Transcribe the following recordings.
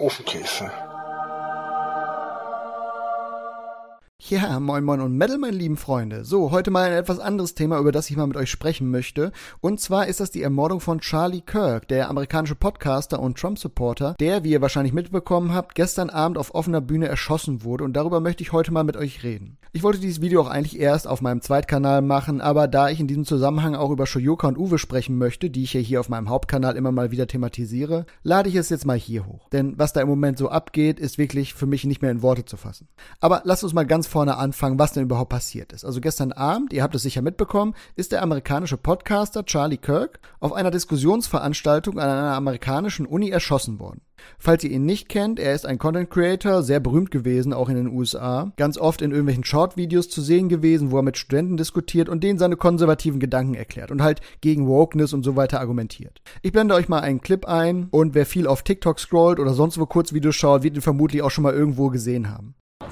Ofenkäse. Ja, moin moin und Metal, meine lieben Freunde. So, heute mal ein etwas anderes Thema, über das ich mal mit euch sprechen möchte. Und zwar ist das die Ermordung von Charlie Kirk, der amerikanische Podcaster und Trump-Supporter, der, wie ihr wahrscheinlich mitbekommen habt, gestern Abend auf offener Bühne erschossen wurde. Und darüber möchte ich heute mal mit euch reden. Ich wollte dieses Video auch eigentlich erst auf meinem Zweitkanal machen, aber da ich in diesem Zusammenhang auch über Shoyoka und Uwe sprechen möchte, die ich ja hier auf meinem Hauptkanal immer mal wieder thematisiere, lade ich es jetzt mal hier hoch. Denn was da im Moment so abgeht, ist wirklich für mich nicht mehr in Worte zu fassen. Aber lasst uns mal ganz vorne anfangen, was denn überhaupt passiert ist. Also gestern Abend, ihr habt es sicher mitbekommen, ist der amerikanische Podcaster Charlie Kirk auf einer Diskussionsveranstaltung an einer amerikanischen Uni erschossen worden. Falls ihr ihn nicht kennt, er ist ein Content Creator, sehr berühmt gewesen, auch in den USA, ganz oft in irgendwelchen Short-Videos zu sehen gewesen, wo er mit Studenten diskutiert und denen seine konservativen Gedanken erklärt und halt gegen Wokeness und so weiter argumentiert. Ich blende euch mal einen Clip ein und wer viel auf TikTok scrollt oder sonst wo Kurzvideos schaut, wird ihn vermutlich auch schon mal irgendwo gesehen haben.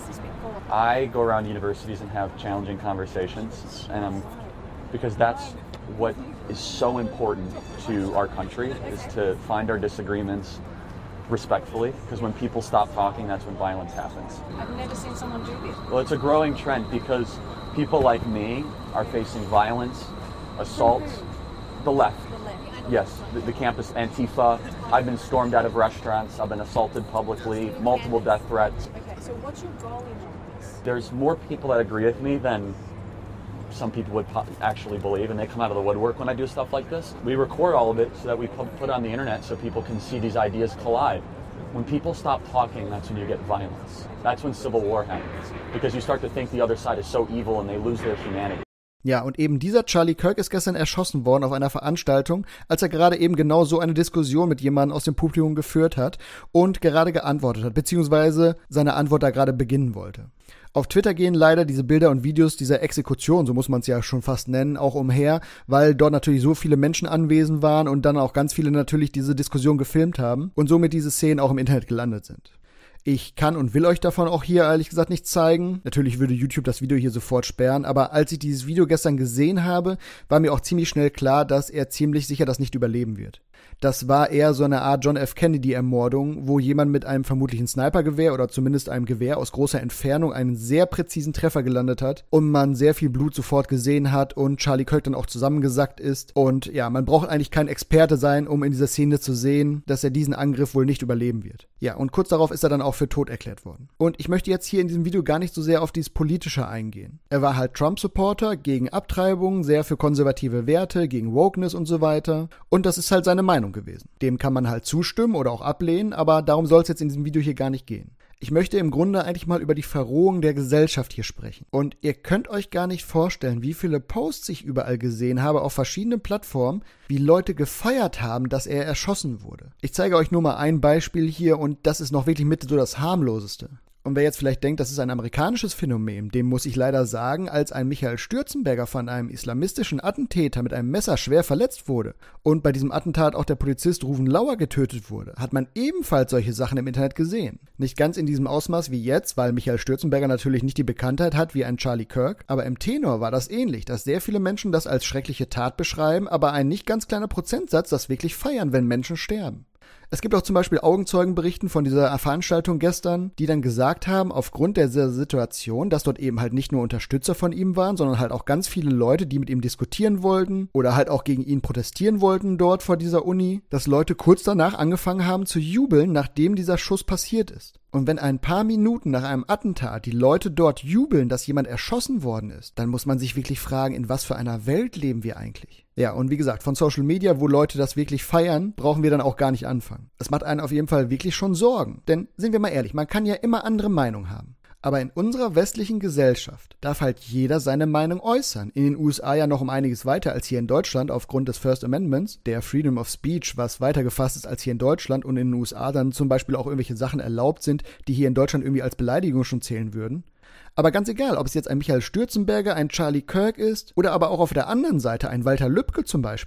I go around universities and have challenging conversations, and because that's what is so important to our country, is to find our disagreements respectfully, because when people stop talking, that's when violence happens. I've never seen someone do this. Well, it's a growing trend because people like me are facing violence, assaults, the left. Yes, the campus Antifa. I've been stormed out of restaurants. I've been assaulted publicly, multiple death threats. Okay, so what's your goal in all this? There's more people that agree with me than some people would actually believe, and they come out of the woodwork when I do stuff like this. We record all of it so that we put it on the internet so people can see these ideas collide. When people stop talking, that's when you get violence. That's when civil war happens, because you start to think the other side is so evil and they lose their humanity. Ja, und eben dieser Charlie Kirk ist gestern erschossen worden auf einer Veranstaltung, als er gerade eben genau so eine Diskussion mit jemandem aus dem Publikum geführt hat und gerade geantwortet hat, beziehungsweise seine Antwort da gerade beginnen wollte. Auf Twitter gehen leider diese Bilder und Videos dieser Exekution, so muss man es ja schon fast nennen, auch umher, weil dort natürlich so viele Menschen anwesend waren und dann auch ganz viele natürlich diese Diskussion gefilmt haben und somit diese Szenen auch im Internet gelandet sind. Ich kann und will euch davon auch hier ehrlich gesagt nichts zeigen. Natürlich würde YouTube das Video hier sofort sperren, aber als ich dieses Video gestern gesehen habe, war mir auch ziemlich schnell klar, dass er ziemlich sicher das nicht überleben wird. Das war eher so eine Art John F. Kennedy-Ermordung, wo jemand mit einem vermutlichen Snipergewehr oder zumindest einem Gewehr aus großer Entfernung einen sehr präzisen Treffer gelandet hat und man sehr viel Blut sofort gesehen hat und Charlie Kirk dann auch zusammengesackt ist. Und ja, man braucht eigentlich kein Experte sein, um in dieser Szene zu sehen, dass er diesen Angriff wohl nicht überleben wird. Ja, und kurz darauf ist er dann auch für tot erklärt worden. Und ich möchte jetzt hier in diesem Video gar nicht so sehr auf dieses Politische eingehen. Er war halt Trump-Supporter, gegen Abtreibung, sehr für konservative Werte, gegen Wokeness und so weiter. Und das ist halt seine Meinung gewesen. Dem kann man halt zustimmen oder auch ablehnen, aber darum soll es jetzt in diesem Video hier gar nicht gehen. Ich möchte im Grunde eigentlich mal über die Verrohung der Gesellschaft hier sprechen. Und ihr könnt euch gar nicht vorstellen, wie viele Posts ich überall gesehen habe auf verschiedenen Plattformen, wie Leute gefeiert haben, dass er erschossen wurde. Ich zeige euch nur mal ein Beispiel hier und das ist noch wirklich mit so das harmloseste. Und wer jetzt vielleicht denkt, das ist ein amerikanisches Phänomen, dem muss ich leider sagen, als ein Michael Stürzenberger von einem islamistischen Attentäter mit einem Messer schwer verletzt wurde und bei diesem Attentat auch der Polizist Ruven Lauer getötet wurde, hat man ebenfalls solche Sachen im Internet gesehen. Nicht ganz in diesem Ausmaß wie jetzt, weil Michael Stürzenberger natürlich nicht die Bekanntheit hat wie ein Charlie Kirk, aber im Tenor war das ähnlich, dass sehr viele Menschen das als schreckliche Tat beschreiben, aber ein nicht ganz kleiner Prozentsatz das wirklich feiern, wenn Menschen sterben. Es gibt auch zum Beispiel Augenzeugenberichten von dieser Veranstaltung gestern, die dann gesagt haben, aufgrund der Situation, dass dort eben halt nicht nur Unterstützer von ihm waren, sondern halt auch ganz viele Leute, die mit ihm diskutieren wollten oder halt auch gegen ihn protestieren wollten dort vor dieser Uni, dass Leute kurz danach angefangen haben zu jubeln, nachdem dieser Schuss passiert ist. Und wenn ein paar Minuten nach einem Attentat die Leute dort jubeln, dass jemand erschossen worden ist, dann muss man sich wirklich fragen, in was für einer Welt leben wir eigentlich? Ja, und wie gesagt, von Social Media, wo Leute das wirklich feiern, brauchen wir dann auch gar nicht anfangen. Es macht einen auf jeden Fall wirklich schon Sorgen. Denn, sind wir mal ehrlich, man kann ja immer andere Meinungen haben. Aber in unserer westlichen Gesellschaft darf halt jeder seine Meinung äußern. In den USA ja noch um einiges weiter als hier in Deutschland aufgrund des First Amendments, der Freedom of Speech, was weiter gefasst ist als hier in Deutschland und in den USA dann zum Beispiel auch irgendwelche Sachen erlaubt sind, die hier in Deutschland irgendwie als Beleidigung schon zählen würden. Aber ganz egal, ob es jetzt ein Michael Stürzenberger, ein Charlie Kirk ist oder aber auch auf der anderen Seite ein Walter Lübcke zum Beispiel.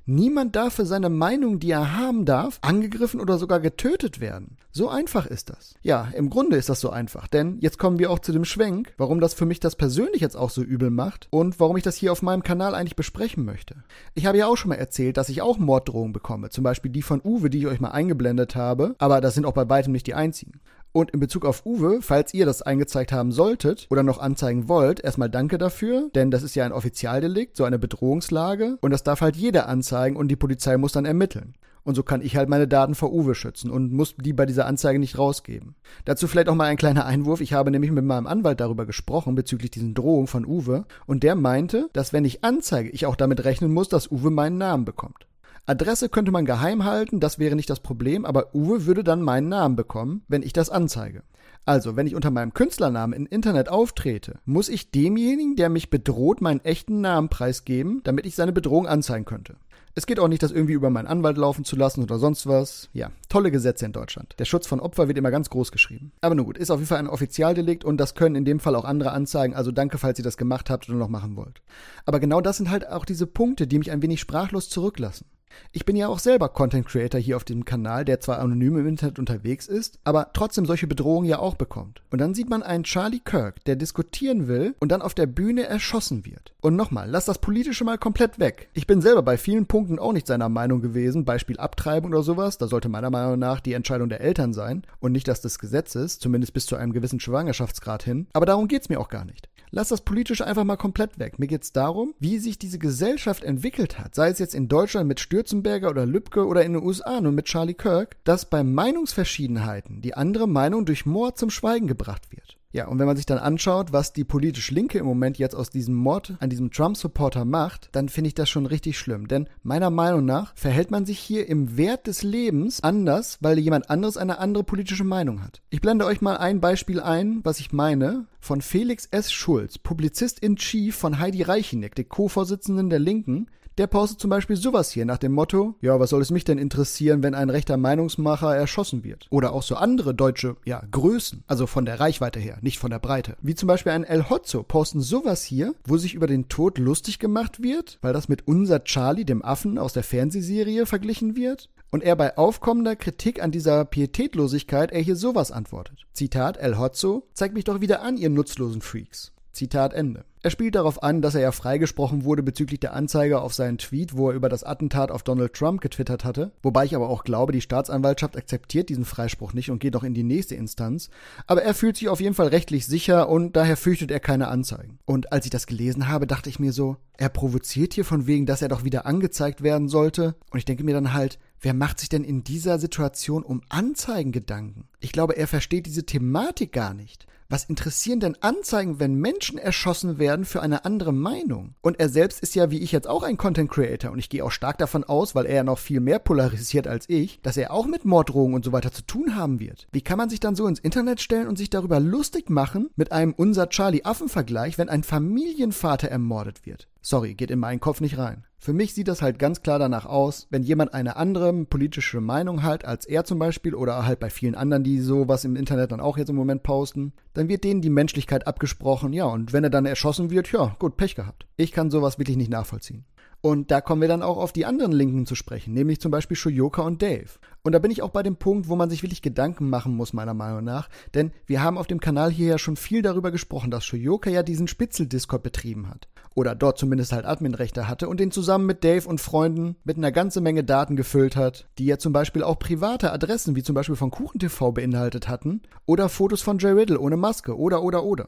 Niemand darf für seine Meinung, die er haben darf, angegriffen oder sogar getötet werden. So einfach ist das. Ja, im Grunde ist das so einfach, denn jetzt kommen wir auch zu dem Schwenk, warum das für mich das persönlich jetzt auch so übel macht und warum ich das hier auf meinem Kanal eigentlich besprechen möchte. Ich habe ja auch schon mal erzählt, dass ich auch Morddrohungen bekomme, zum Beispiel die von Uwe, die ich euch mal eingeblendet habe, aber das sind auch bei weitem nicht die einzigen. Und in Bezug auf Uwe, falls ihr das eingezeigt haben solltet oder noch anzeigen wollt, erstmal danke dafür, denn das ist ja ein Offizialdelikt, so eine Bedrohungslage und das darf halt jeder anzeigen und die Polizei muss dann ermitteln. Und so kann ich halt meine Daten vor Uwe schützen und muss die bei dieser Anzeige nicht rausgeben. Dazu vielleicht auch mal ein kleiner Einwurf. Ich habe nämlich mit meinem Anwalt darüber gesprochen, bezüglich diesen Drohungen von Uwe. Und der meinte, dass wenn ich anzeige, ich auch damit rechnen muss, dass Uwe meinen Namen bekommt. Adresse könnte man geheim halten, das wäre nicht das Problem, aber Uwe würde dann meinen Namen bekommen, wenn ich das anzeige. Also, wenn ich unter meinem Künstlernamen im Internet auftrete, muss ich demjenigen, der mich bedroht, meinen echten Namen preisgeben, damit ich seine Bedrohung anzeigen könnte. Es geht auch nicht, das irgendwie über meinen Anwalt laufen zu lassen oder sonst was. Ja, tolle Gesetze in Deutschland. Der Schutz von Opfer wird immer ganz groß geschrieben. Aber nun gut, ist auf jeden Fall ein Offizialdelikt und das können in dem Fall auch andere anzeigen. Also danke, falls ihr das gemacht habt oder noch machen wollt. Aber genau das sind halt auch diese Punkte, die mich ein wenig sprachlos zurücklassen. Ich bin ja auch selber Content Creator hier auf dem Kanal, der zwar anonym im Internet unterwegs ist, aber trotzdem solche Bedrohungen ja auch bekommt. Und dann sieht man einen Charlie Kirk, der diskutieren will und dann auf der Bühne erschossen wird. Und nochmal, lass das Politische mal komplett weg. Ich bin selber bei vielen Punkten auch nicht seiner Meinung gewesen, Beispiel Abtreibung oder sowas, da sollte meiner Meinung nach die Entscheidung der Eltern sein und nicht das des Gesetzes, zumindest bis zu einem gewissen Schwangerschaftsgrad hin. Aber darum geht's mir auch gar nicht. Lass das Politische einfach mal komplett weg. Mir geht's darum, wie sich diese Gesellschaft entwickelt hat, sei es jetzt in Deutschland mit Stürzenberger oder Lübcke oder in den USA nun mit Charlie Kirk, dass bei Meinungsverschiedenheiten die andere Meinung durch Mord zum Schweigen gebracht wird. Ja, und wenn man sich dann anschaut, was die politisch Linke im Moment jetzt aus diesem Mord an diesem Trump-Supporter macht, dann finde ich das schon richtig schlimm. Denn meiner Meinung nach verhält man sich hier im Wert des Lebens anders, weil jemand anderes eine andere politische Meinung hat. Ich blende euch mal ein Beispiel ein, was ich meine, von Felix S. Schulz, Publizist in Chief von Heidi Reicheneck, der Co-Vorsitzenden der Linken. Der postet zum Beispiel sowas hier nach dem Motto, ja, was soll es mich denn interessieren, wenn ein rechter Meinungsmacher erschossen wird? Oder auch so andere deutsche, Größen, also von der Reichweite her, nicht von der Breite. Wie zum Beispiel ein El Hotzo posten sowas hier, wo sich über den Tod lustig gemacht wird, weil das mit unser Charlie, dem Affen aus der Fernsehserie, verglichen wird. Und er bei aufkommender Kritik an dieser Pietätlosigkeit hier sowas antwortet. Zitat El Hotzo, zeigt mich doch wieder an, ihr nutzlosen Freaks. Zitat Ende. Er spielt darauf an, dass er ja freigesprochen wurde bezüglich der Anzeige auf seinen Tweet, wo er über das Attentat auf Donald Trump getwittert hatte. Wobei ich aber auch glaube, die Staatsanwaltschaft akzeptiert diesen Freispruch nicht und geht noch in die nächste Instanz. Aber er fühlt sich auf jeden Fall rechtlich sicher und daher fürchtet er keine Anzeigen. Und als ich das gelesen habe, dachte ich mir so, er provoziert hier von wegen, dass er doch wieder angezeigt werden sollte. Und ich denke mir dann halt, wer macht sich denn in dieser Situation um Anzeigen Gedanken? Ich glaube, er versteht diese Thematik gar nicht. Was interessieren denn Anzeigen, wenn Menschen erschossen werden für eine andere Meinung? Und er selbst ist ja, wie ich jetzt, auch ein Content Creator und ich gehe auch stark davon aus, weil er ja noch viel mehr polarisiert als ich, dass er auch mit Morddrohungen und so weiter zu tun haben wird. Wie kann man sich dann so ins Internet stellen und sich darüber lustig machen mit einem unser Charlie-Affen-Vergleich, wenn ein Familienvater ermordet wird? Sorry, geht in meinen Kopf nicht rein. Für mich sieht das halt ganz klar danach aus, wenn jemand eine andere politische Meinung hat als er zum Beispiel oder halt bei vielen anderen, die sowas im Internet dann auch jetzt im Moment posten, dann wird denen die Menschlichkeit abgesprochen, ja, und wenn er dann erschossen wird, ja, gut, Pech gehabt. Ich kann sowas wirklich nicht nachvollziehen. Und da kommen wir dann auch auf die anderen Linken zu sprechen, nämlich zum Beispiel Shoyoka und Dave. Und da bin ich auch bei dem Punkt, wo man sich wirklich Gedanken machen muss, meiner Meinung nach. Denn wir haben auf dem Kanal hier ja schon viel darüber gesprochen, dass Shoyoka ja diesen Spitzel-Discord betrieben hat. Oder dort zumindest halt Adminrechte hatte und den zusammen mit Dave und Freunden mit einer ganzen Menge Daten gefüllt hat, die ja zum Beispiel auch private Adressen, wie zum Beispiel von KuchenTV beinhaltet hatten. Oder Fotos von Jay Riddle ohne Maske. Oder.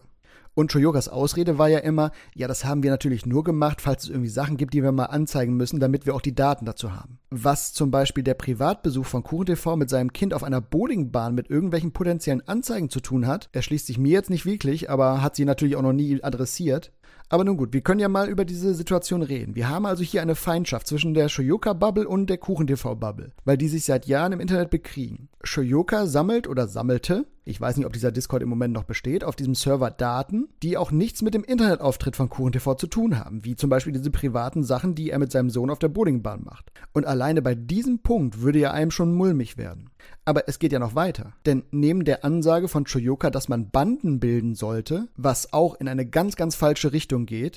Und Shoyokas Ausrede war ja immer, ja, das haben wir natürlich nur gemacht, falls es irgendwie Sachen gibt, die wir mal anzeigen müssen, damit wir auch die Daten dazu haben. Was zum Beispiel der Privatbesuch von KuchenTV mit seinem Kind auf einer Bowlingbahn mit irgendwelchen potenziellen Anzeigen zu tun hat, erschließt sich mir jetzt nicht wirklich, aber hat sie natürlich auch noch nie adressiert. Aber nun gut, wir können ja mal über diese Situation reden. Wir haben also hier eine Feindschaft zwischen der Shoyoka-Bubble und der KuchenTV-Bubble, weil die sich seit Jahren im Internet bekriegen. Shoyoka sammelt oder sammelte, ich weiß nicht, ob dieser Discord im Moment noch besteht, auf diesem Server Daten, die auch nichts mit dem Internetauftritt von KuchenTV zu tun haben, wie zum Beispiel diese privaten Sachen, die er mit seinem Sohn auf der Bowlingbahn macht. Und alleine bei diesem Punkt würde ja einem schon mulmig werden. Aber es geht ja noch weiter, denn neben der Ansage von Shoyoka, dass man Banden bilden sollte, was auch in eine ganz, ganz falsche Richtung geht,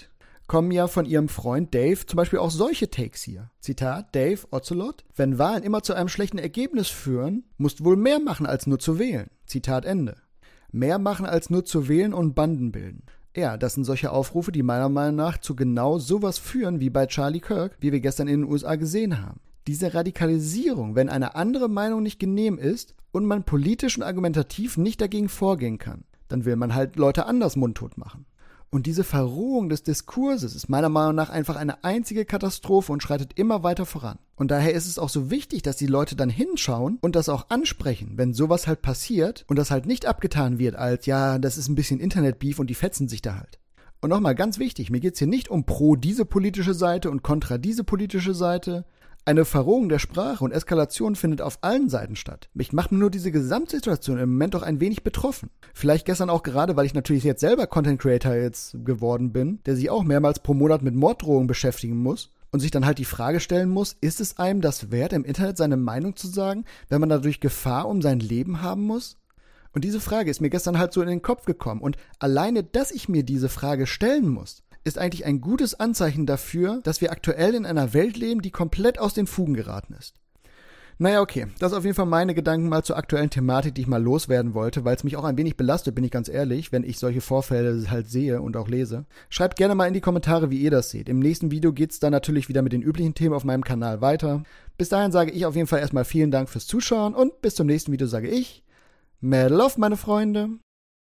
kommen ja von ihrem Freund Dave zum Beispiel auch solche Takes hier. Zitat, Dave Ocelot: Wenn Wahlen immer zu einem schlechten Ergebnis führen, musst wohl mehr machen als nur zu wählen. Zitat Ende. Mehr machen als nur zu wählen und Banden bilden. Ja, das sind solche Aufrufe, die meiner Meinung nach zu genau sowas führen wie bei Charlie Kirk, wie wir gestern in den USA gesehen haben. Diese Radikalisierung, wenn eine andere Meinung nicht genehm ist und man politisch und argumentativ nicht dagegen vorgehen kann, dann will man halt Leute anders mundtot machen. Und diese Verrohung des Diskurses ist meiner Meinung nach einfach eine einzige Katastrophe und schreitet immer weiter voran. Und daher ist es auch so wichtig, dass die Leute dann hinschauen und das auch ansprechen, wenn sowas halt passiert und das halt nicht abgetan wird als, ja, das ist ein bisschen Internetbeef und die fetzen sich da halt. Und nochmal ganz wichtig, mir geht's hier nicht um pro diese politische Seite und kontra diese politische Seite. Eine Verrohung der Sprache und Eskalation findet auf allen Seiten statt. Mich macht nur diese Gesamtsituation im Moment doch ein wenig betroffen. Vielleicht gestern auch gerade, weil ich natürlich jetzt selber Content Creator jetzt geworden bin, der sich auch mehrmals pro Monat mit Morddrohungen beschäftigen muss und sich dann halt die Frage stellen muss, ist es einem das wert, im Internet seine Meinung zu sagen, wenn man dadurch Gefahr um sein Leben haben muss? Und diese Frage ist mir gestern halt so in den Kopf gekommen. Und alleine, dass ich mir diese Frage stellen muss, ist eigentlich ein gutes Anzeichen dafür, dass wir aktuell in einer Welt leben, die komplett aus den Fugen geraten ist. Naja, okay, das ist auf jeden Fall meine Gedanken mal zur aktuellen Thematik, die ich mal loswerden wollte, weil es mich auch ein wenig belastet, bin ich ganz ehrlich, wenn ich solche Vorfälle halt sehe und auch lese. Schreibt gerne mal in die Kommentare, wie ihr das seht. Im nächsten Video geht's dann natürlich wieder mit den üblichen Themen auf meinem Kanal weiter. Bis dahin sage ich auf jeden Fall erstmal vielen Dank fürs Zuschauen und bis zum nächsten Video sage ich, mehr Love, meine Freunde.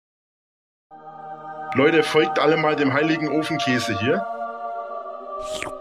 Leute, folgt alle mal dem heiligen Ofenkäse hier.